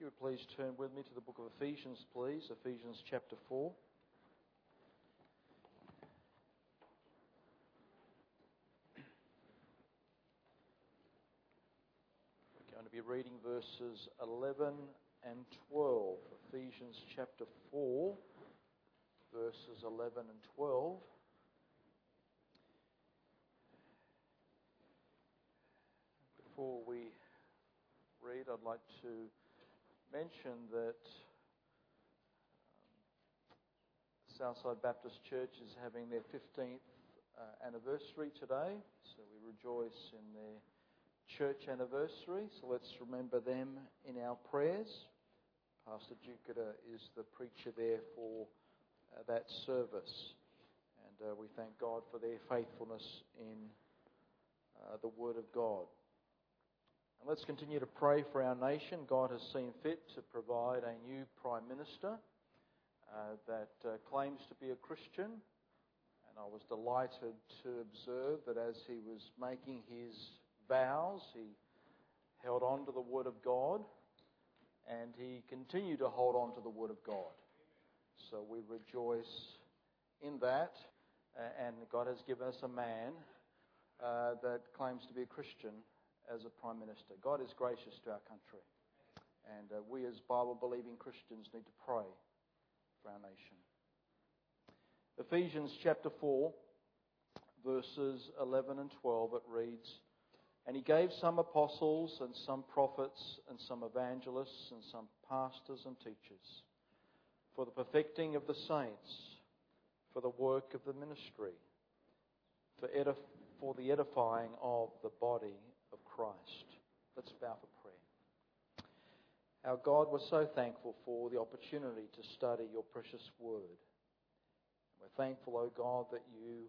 you would please turn with me to the book of Ephesians, please. Ephesians chapter 4. We're going to be reading verses 11 and 12. Ephesians chapter 4, verses 11 and 12. Before we read, I'd like to mention that Southside Baptist Church is having their 15th anniversary today, so we rejoice in their church anniversary. So let's remember them in our prayers. Pastor Jupiter is the preacher there for that service, and we thank God for their faithfulness in the Word of God. And let's continue to pray for our nation. God has seen fit to provide a new Prime Minister that claims to be a Christian. And I was delighted to observe that as he was making his vows, he held on to the Word of God, and he continued to hold on to the Word of God. So we rejoice in that, and God has given us a man that claims to be a Christian as a Prime Minister. God is gracious to our country, and we as Bible-believing Christians need to pray for our nation. Ephesians chapter 4, verses 11 and 12, it reads, "And he gave some apostles, and some prophets, and some evangelists, and some pastors and teachers, for the perfecting of the saints, for the work of the ministry, for the edifying of the body of Christ." Let's bow for prayer. Our God, we're so thankful for the opportunity to study your precious word. We're thankful, O God, that you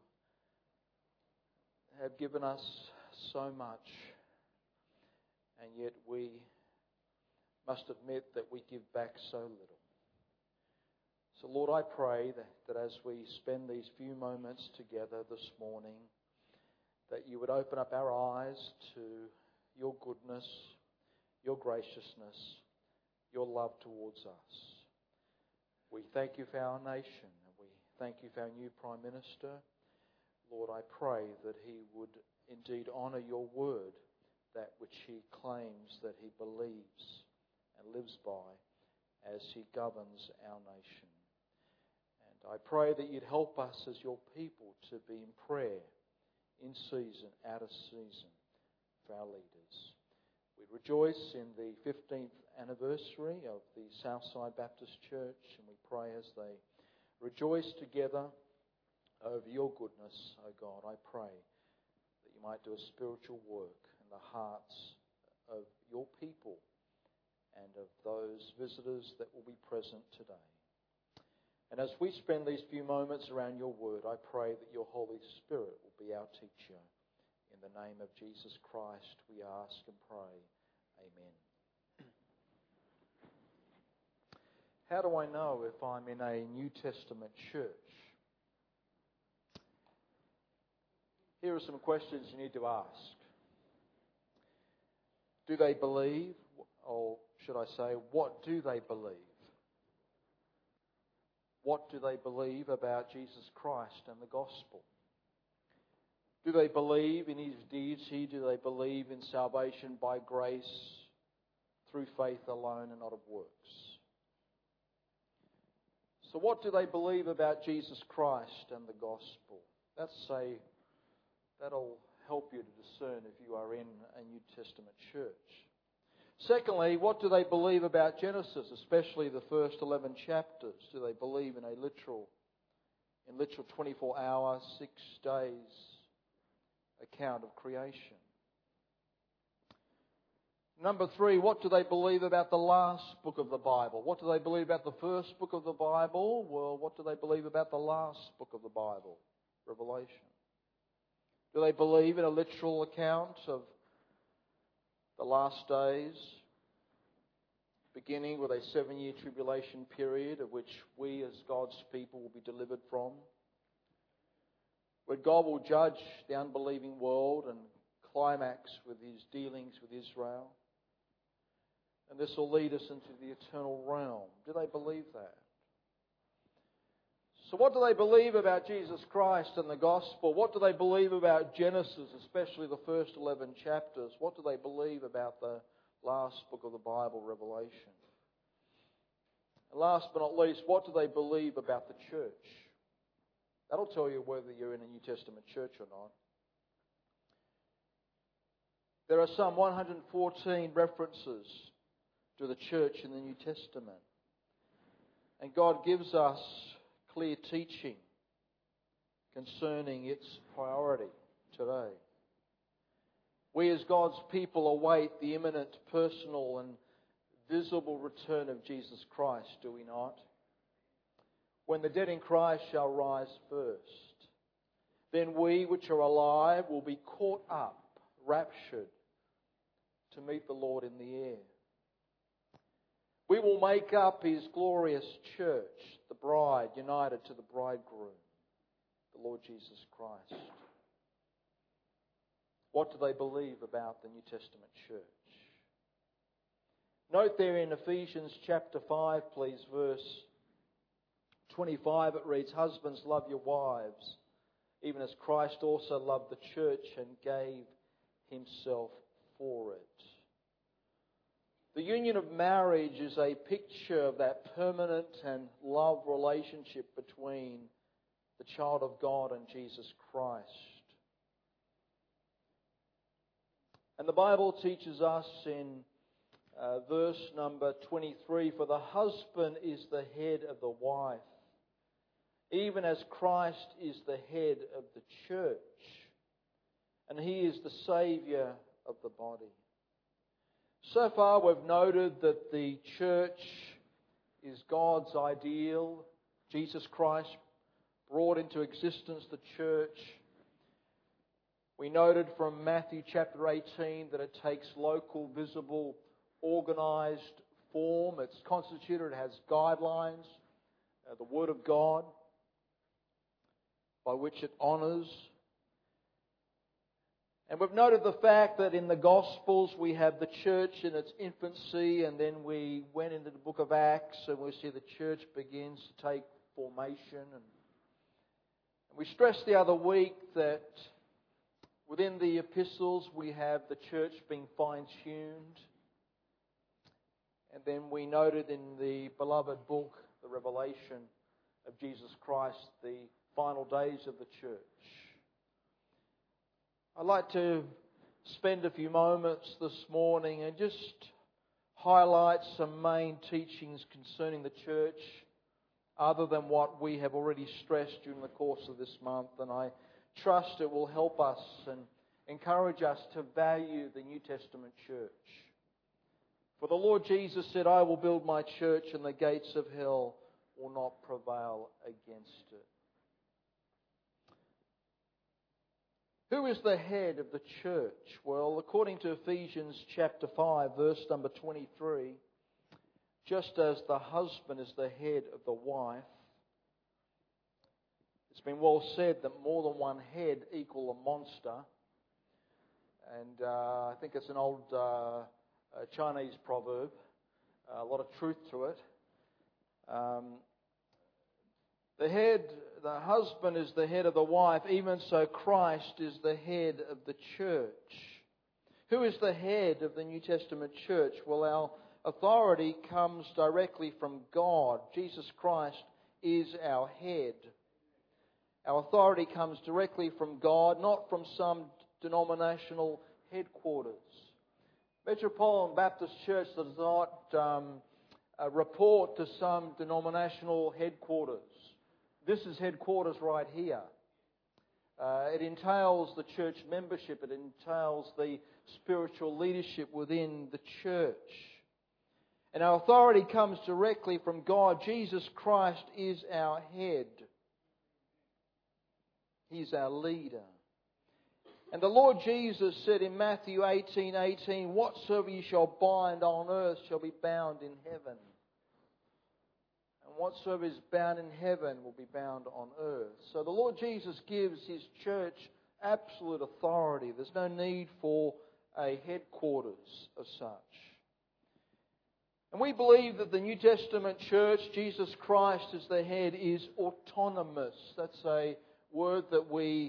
have given us so much, and yet we must admit that we give back so little. So Lord, I pray that as we spend these few moments together this morning, that you would open up our eyes to your goodness, your graciousness, your love towards us. We thank you for our nation, and we thank you for our new Prime Minister. Lord, I pray that he would indeed honour your word, that which he claims that he believes and lives by as he governs our nation. And I pray that you'd help us as your people to be in prayer, in season, out of season, for our leaders. We rejoice in the 15th anniversary of the Southside Baptist Church, and we pray as they rejoice together over your goodness, O God, I pray that you might do a spiritual work in the hearts of your people and of those visitors that will be present today. And as we spend these few moments around your word, I pray that your Holy Spirit will be our teacher. In the name of Jesus Christ, we ask and pray. Amen. How do I know if I'm in a New Testament church? Here are some questions you need to ask. Do they believe, or should I say, what do they believe? What do they believe about Jesus Christ and the gospel? Do they believe in his deity? Do they believe in salvation by grace through faith alone and not of works? So what do they believe about Jesus Christ and the gospel? That'll help you to discern if you are in a New Testament church. Secondly, what do they believe about Genesis, especially the first 11 chapters? Do they believe in a literal 24-hour, 6 days account of creation? Number 3, what do they believe about the last book of the Bible? What do they believe about the first book of the Bible? Well, what do they believe about the last book of the Bible, Revelation? Do they believe in a literal account of the last days, beginning with a 7-year tribulation period of which we as God's people will be delivered from, where God will judge the unbelieving world and climax with his dealings with Israel? and this will lead us into the eternal realm. Do they believe that? So what do they believe about Jesus Christ and the gospel? What do they believe about Genesis, especially the first 11 chapters? What do they believe about the last book of the Bible, Revelation? And last but not least, what do they believe about the church? That'll tell you whether you're in a New Testament church or not. There are some 114 references to the church in the New Testament. And God gives us clear teaching concerning its priority today. We as God's people await the imminent, personal and visible return of Jesus Christ, do we not? When the dead in Christ shall rise first, then we which are alive will be caught up, raptured, to meet the Lord in the air. We will make up His glorious church, the bride united to the bridegroom, the Lord Jesus Christ. What do they believe about the New Testament church? Note there in Ephesians chapter 5, please, verse 25, it reads, "Husbands, love your wives, even as Christ also loved the church and gave Himself for it." The union of marriage is a picture of that permanent and love relationship between the child of God and Jesus Christ. And the Bible teaches us in verse number 23, "For the husband is the head of the wife, even as Christ is the head of the church, and He is the Saviour of the body." So far we've noted that the church is God's ideal. Jesus Christ brought into existence the church. We noted from Matthew chapter 18 that it takes local, visible, organised form. It's constituted, it has guidelines, the Word of God, by which it honours. And we've noted the fact that in the Gospels we have the church in its infancy, and then we went into the book of Acts and we see the church begins to take formation. And we stressed the other week that within the epistles we have the church being fine-tuned. And then we noted in the beloved book, the Revelation of Jesus Christ, the final days of the church. I'd like to spend a few moments this morning and just highlight some main teachings concerning the church other than what we have already stressed during the course of this month. And I trust it will help us and encourage us to value the New Testament church. For the Lord Jesus said, "I will build my church and the gates of hell will not prevail against it." Who is the head of the church? Well, according to Ephesians chapter 5, verse number 23, just as the husband is the head of the wife, it's been well said that more than one head equal a monster. And I think it's an old Chinese proverb, a lot of truth to it. The husband is the head of the wife, even so Christ is the head of the church. Who is the head of the New Testament church? Well, our authority comes directly from God. Jesus Christ is our head. Our authority comes directly from God, not from some denominational headquarters. Metropolitan Baptist Church does not report to some denominational headquarters. This is headquarters right here. It entails the church membership. It entails the spiritual leadership within the church. And our authority comes directly from God. Jesus Christ is our head. He's our leader. And the Lord Jesus said in Matthew 18:18, "Whatsoever you shall bind on earth shall be bound in heaven. And whatsoever is bound in heaven will be bound on earth." So the Lord Jesus gives His church absolute authority. There's no need for a headquarters as such. And we believe that the New Testament church, Jesus Christ as the head, is autonomous. That's a word that we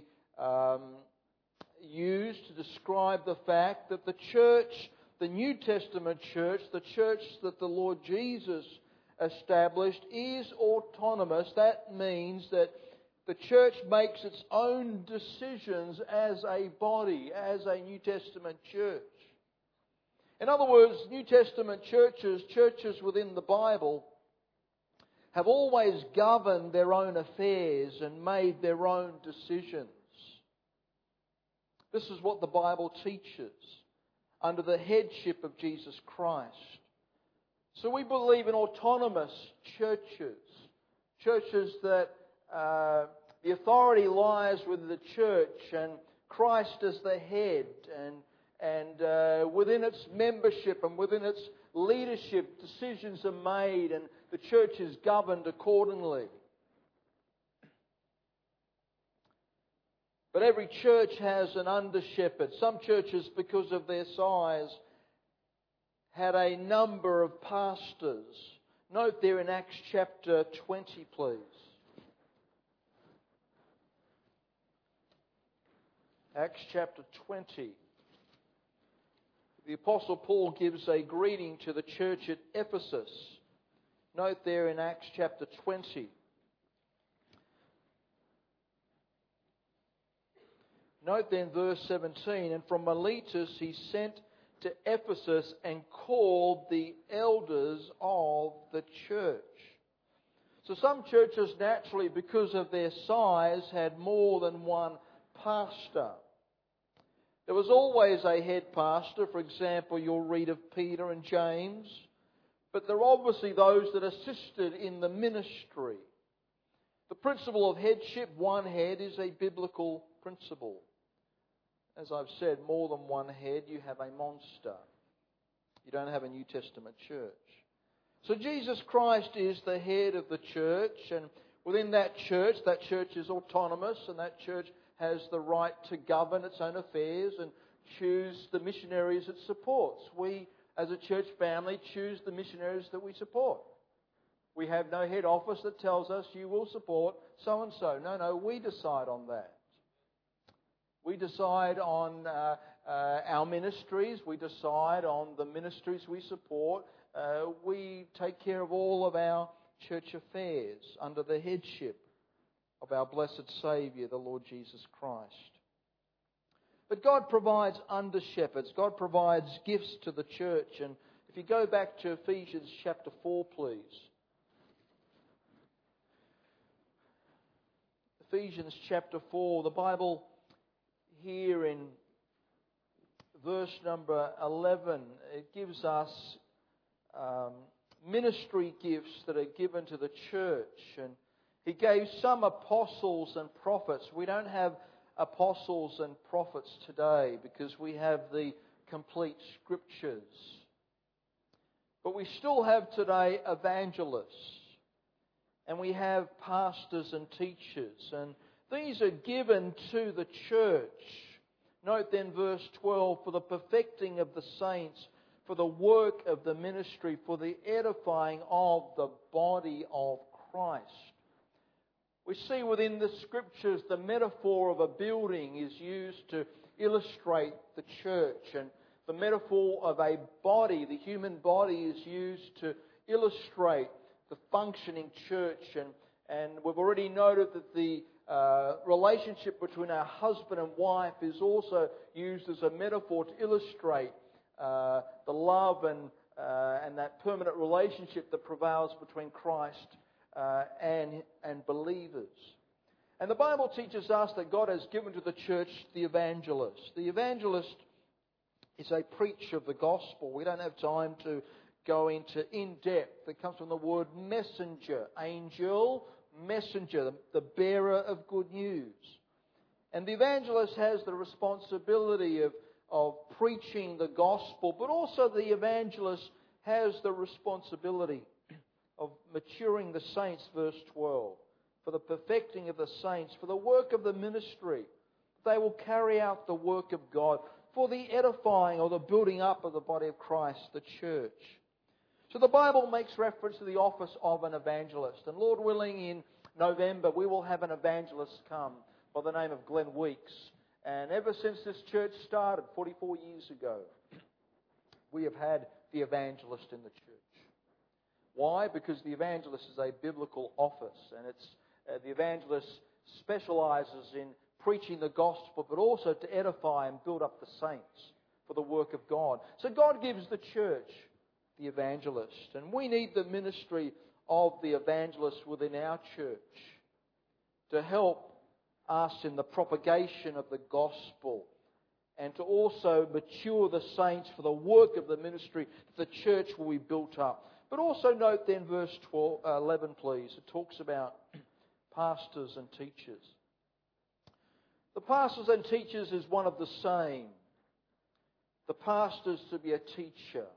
use to describe the fact that the church, the New Testament church, the church that the Lord Jesus established, is autonomous. That means that the church makes its own decisions as a body, as a New Testament church. In other words, New Testament churches, churches within the Bible, have always governed their own affairs and made their own decisions. This is what the Bible teaches under the headship of Jesus Christ. So we believe in autonomous churches, churches that the authority lies with the church and Christ as the head, and within its membership and within its leadership, decisions are made and the church is governed accordingly. But every church has an under-shepherd. Some churches, because of their size, had a number of pastors. Note there in Acts chapter 20, please. Acts chapter 20. The Apostle Paul gives a greeting to the church at Ephesus. Note there in Acts chapter 20. Note then verse 17, and from Miletus he sent to Ephesus and called the elders of the church. So some churches naturally, because of their size, had more than one pastor. There was always a head pastor. For example, you'll read of Peter and James. But there are obviously those that assisted in the ministry. The principle of headship, one head, is a biblical principle. As I've said, more than one head, you have a monster. You don't have a New Testament church. So Jesus Christ is the head of the church, and within that church is autonomous, and that church has the right to govern its own affairs and choose the missionaries it supports. We, as a church family, choose the missionaries that we support. We have no head office that tells us you will support so-and-so. No, we decide on that. We decide on our ministries. We decide on the ministries we support. We take care of all of our church affairs under the headship of our blessed Saviour, the Lord Jesus Christ. But God provides under-shepherds. God provides gifts to the church. And if you go back to Ephesians chapter 4, please. Ephesians chapter 4, the Bible here in verse number 11, it gives us ministry gifts that are given to the church. And He gave some apostles and prophets. We don't have apostles and prophets today because we have the complete Scriptures. But we still have today evangelists. And we have pastors and teachers. And these are given to the church. Note then verse 12, for the perfecting of the saints, for the work of the ministry, for the edifying of the body of Christ. We see within the Scriptures the metaphor of a building is used to illustrate the church. And the metaphor of a body, the human body, is used to illustrate the functioning church. And we've already noted that the relationship between our husband and wife is also used as a metaphor to illustrate the love and that permanent relationship that prevails between Christ and believers. And the Bible teaches us that God has given to the church the evangelist. The evangelist is a preacher of the gospel. We don't have time to go into in-depth. It comes from the word messenger, angel, messenger, the bearer of good news. And the evangelist has the responsibility of preaching the gospel, but also the evangelist has the responsibility of maturing the saints, verse 12, for the perfecting of the saints, for the work of the ministry. They will carry out the work of God, for the edifying or the building up of the body of Christ, the church. So the Bible makes reference to the office of an evangelist. And Lord willing, in November, we will have an evangelist come by the name of Glenn Weeks. And ever since this church started 44 years ago, we have had the evangelist in the church. Why? Because the evangelist is a biblical office, and the evangelist specializes in preaching the gospel, but also to edify and build up the saints for the work of God. So God gives the church the evangelist, and we need the ministry of the evangelist within our church to help us in the propagation of the gospel and to also mature the saints for the work of the ministry. The church will be built up. But also note then verse 11, please. It talks about pastors and teachers. The pastors and teachers is one of the same. The pastor is to be a teacher.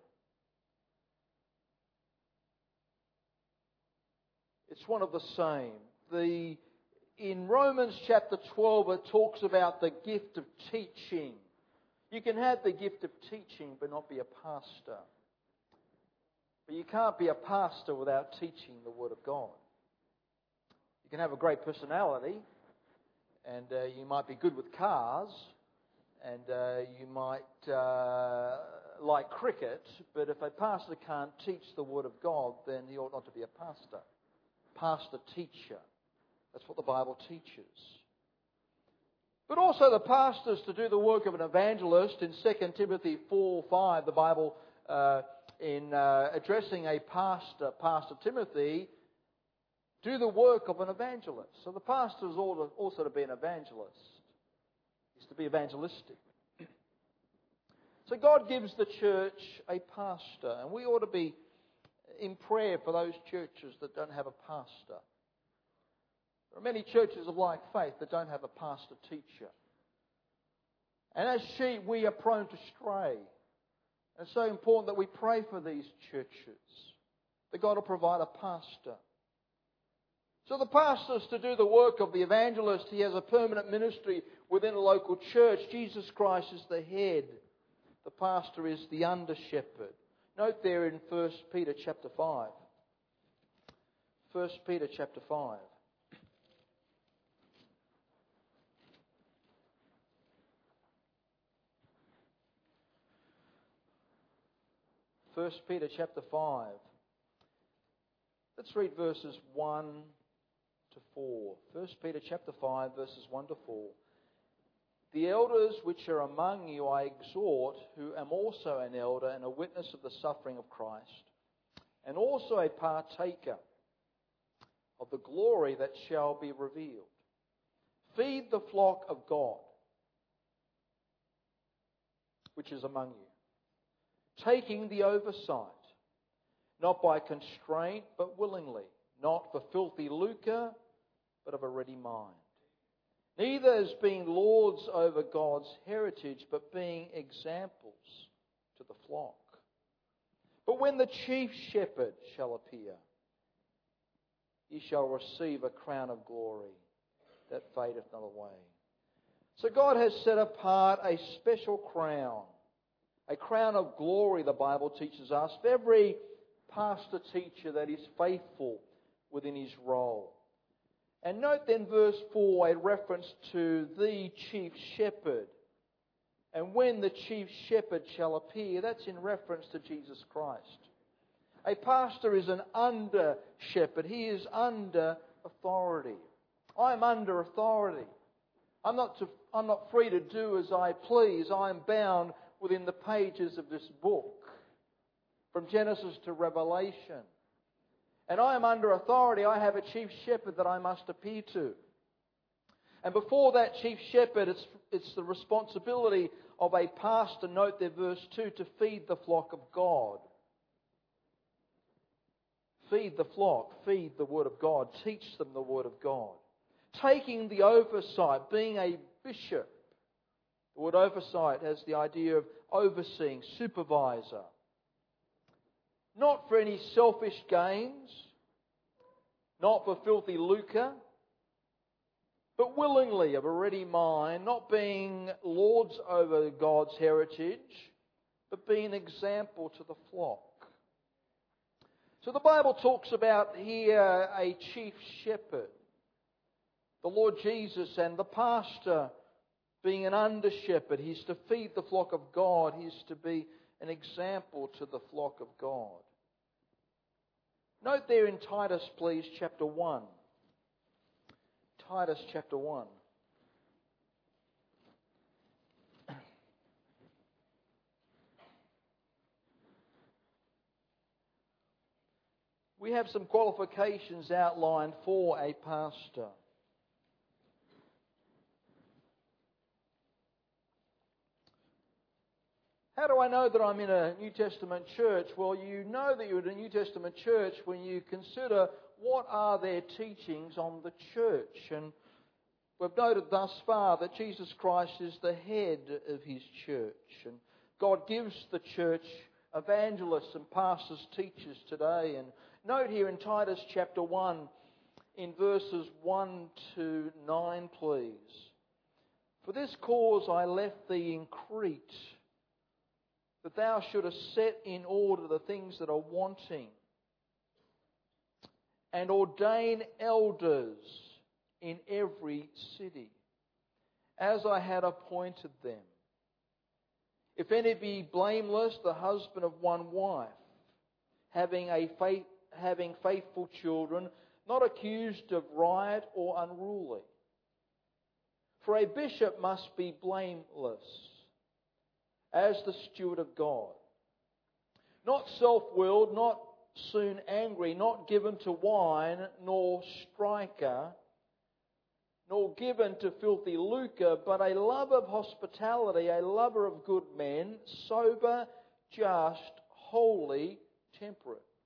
It's one of the same. In Romans chapter 12, it talks about the gift of teaching. You can have the gift of teaching but not be a pastor. But you can't be a pastor without teaching the Word of God. You can have a great personality, and you might be good with cars, and you might like cricket, but if a pastor can't teach the Word of God, then he ought not to be a pastor. Pastor-teacher. That's what the Bible teaches. But also the pastors to do the work of an evangelist. In 2 Timothy 4:5, the Bible, in addressing a pastor, Pastor Timothy, do the work of an evangelist. So the pastor is also to be an evangelist. He's to be evangelistic. So God gives the church a pastor, and we ought to be in prayer for those churches that don't have a pastor. There are many churches of like faith that don't have a pastor-teacher. And as sheep, we are prone to stray. And it's so important that we pray for these churches, that God will provide a pastor. So the pastor is to do the work of the evangelist. He has a permanent ministry within a local church. Jesus Christ is the head. The pastor is the under-shepherd. Note there in 1 Peter chapter 5. 1 Peter chapter 5. 1 Peter chapter 5. Let's read verses 1 to 4. 1 Peter chapter 5, verses 1 to 4. The elders which are among you I exhort, who am also an elder and a witness of the suffering of Christ, and also a partaker of the glory that shall be revealed. Feed the flock of God, which is among you, taking the oversight, not by constraint, but willingly, not for filthy lucre, but of a ready mind. Neither as being lords over God's heritage, but being examples to the flock. But when the chief shepherd shall appear, ye shall receive a crown of glory that fadeth not away. So God has set apart a special crown, a crown of glory, the Bible teaches us, for every pastor teacher that is faithful within his role. And note then verse 4, a reference to the chief shepherd. And when the chief shepherd shall appear, that's in reference to Jesus Christ. A pastor is an under shepherd. He is under authority. I'm under authority. I'm not free to do as I please. I'm bound within the pages of this book, from Genesis to Revelation. And I am under authority. I have a chief shepherd that I must appear to. And before that chief shepherd, it's the responsibility of a pastor, note there verse 2, to feed the flock of God. Feed the flock, feed the Word of God, teach them the Word of God. Taking the oversight, being a bishop. The word oversight has the idea of overseeing, supervisor. Not for any selfish gains, not for filthy lucre, but willingly, of a ready mind, not being lords over God's heritage, but being an example to the flock. So the Bible talks about here a chief shepherd, the Lord Jesus, and the pastor being an under shepherd. He's to feed the flock of God. He's to be an example to the flock of God. Note there in Titus, please, chapter 1. Titus chapter 1. We have some qualifications outlined for a pastor. How do I know that I'm in a New Testament church? Well, you know that you're in a New Testament church when you consider what are their teachings on the church. And we've noted thus far that Jesus Christ is the head of His church. And God gives the church evangelists and pastors, teachers today. And note here in Titus chapter 1, in verses 1 to 9, please. For this cause I left thee in Crete, that thou shouldest set in order the things that are wanting, and ordain elders in every city, as I had appointed them. If any be blameless, the husband of one wife, having faithful children, not accused of riot or unruly. For a bishop must be blameless, as the steward of God, not self-willed, not soon angry, not given to wine, nor striker, nor given to filthy lucre, but a lover of hospitality, a lover of good men, sober, just, holy, temperate.